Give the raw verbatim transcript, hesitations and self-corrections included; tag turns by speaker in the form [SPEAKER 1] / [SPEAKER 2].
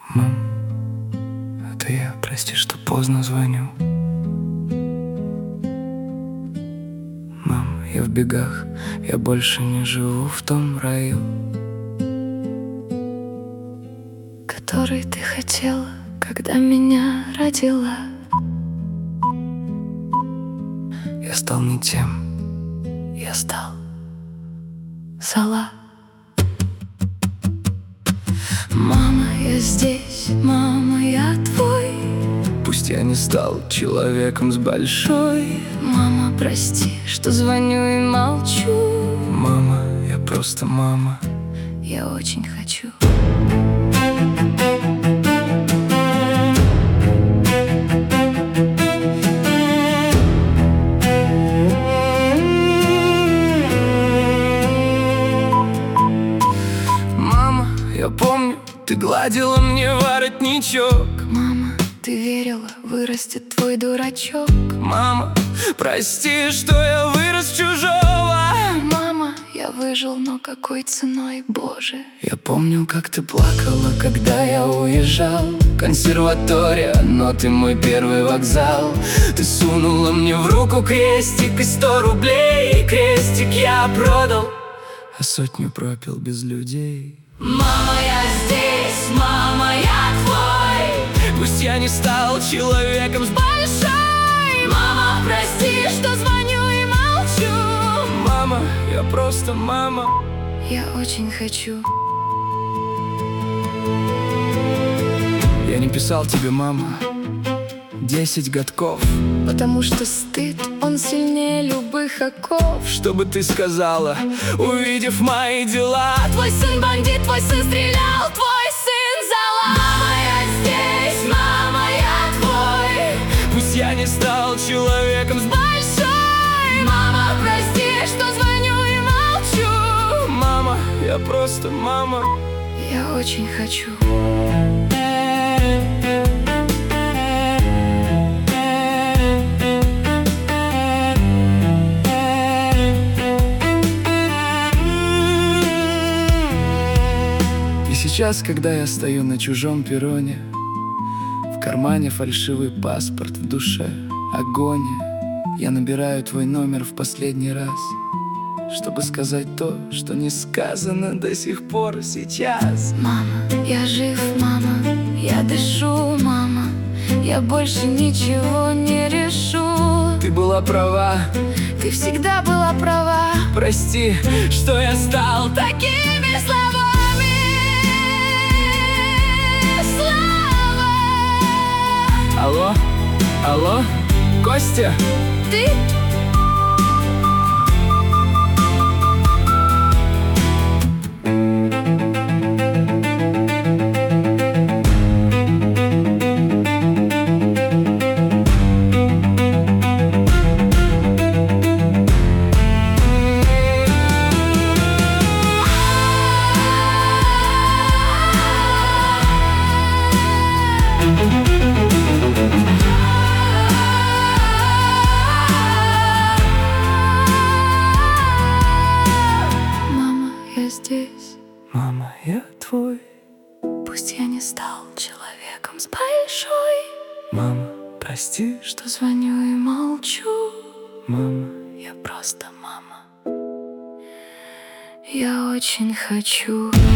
[SPEAKER 1] Мам, это я, прости, что поздно звоню. Мам, я в бегах, я больше не живу в том раю,
[SPEAKER 2] который ты хотела, когда меня родила.
[SPEAKER 1] Я стал не тем,
[SPEAKER 2] Я стал зола. Мама, я здесь, мама, я твой.
[SPEAKER 1] пусть я не стал человеком с большой.
[SPEAKER 2] Мама, прости, что звоню и молчу.
[SPEAKER 1] Мама, я просто мама.
[SPEAKER 2] Я очень хочу.
[SPEAKER 1] Мама, я помню, ты гладила мне воротничок.
[SPEAKER 2] Мама, ты верила, вырастет твой дурачок.
[SPEAKER 1] Мама, прости, что я вырос чужого.
[SPEAKER 2] Мама, я выжил, но какой ценой, Боже.
[SPEAKER 1] Я помню, как ты плакала, когда я уезжал. Консерватория, но ты мой первый вокзал. Ты сунула мне в руку крестик и сто рублей. Крестик я продал, а сотню пропил без людей.
[SPEAKER 2] Мама, я здесь, мама, я твой.
[SPEAKER 1] Пусть я не стал человеком с большой.
[SPEAKER 2] Мама, прости, что звоню и молчу.
[SPEAKER 1] Мама, я просто мама.
[SPEAKER 2] Я очень хочу.
[SPEAKER 1] Я не писал тебе, мама, десять годков,
[SPEAKER 2] Потому что стыд, он сильнее любых оков.
[SPEAKER 1] чтобы ты сказала, увидев мои дела:
[SPEAKER 2] Твой сын бандит, твой сын стрелял, твой сын зола. Мама, я здесь, мама, я твой.
[SPEAKER 1] пусть я не стал человеком с большой.
[SPEAKER 2] Мама, прости, что звоню и молчу.
[SPEAKER 1] Мама, я просто мама.
[SPEAKER 2] Я очень хочу.
[SPEAKER 1] И сейчас, когда я стою на чужом перроне, в кармане фальшивый паспорт, в душе агония, я набираю твой номер в последний раз, чтобы сказать то, что не сказано до сих пор сейчас.
[SPEAKER 2] Мама, я жив, мама, я дышу, мама. Я больше ничего не решу.
[SPEAKER 1] Ты была права,
[SPEAKER 2] Ты всегда была права.
[SPEAKER 1] прости, что я стал такими
[SPEAKER 2] словами. Слава.
[SPEAKER 1] Алло, алло, Костя?
[SPEAKER 2] Ты? Мама, я здесь.
[SPEAKER 1] Мама, я твой.
[SPEAKER 2] Пусть я не стал человеком с большой.
[SPEAKER 1] Мама, прости, что...
[SPEAKER 2] Что звоню и молчу.
[SPEAKER 1] Мама,
[SPEAKER 2] Я просто мама. Я очень хочу.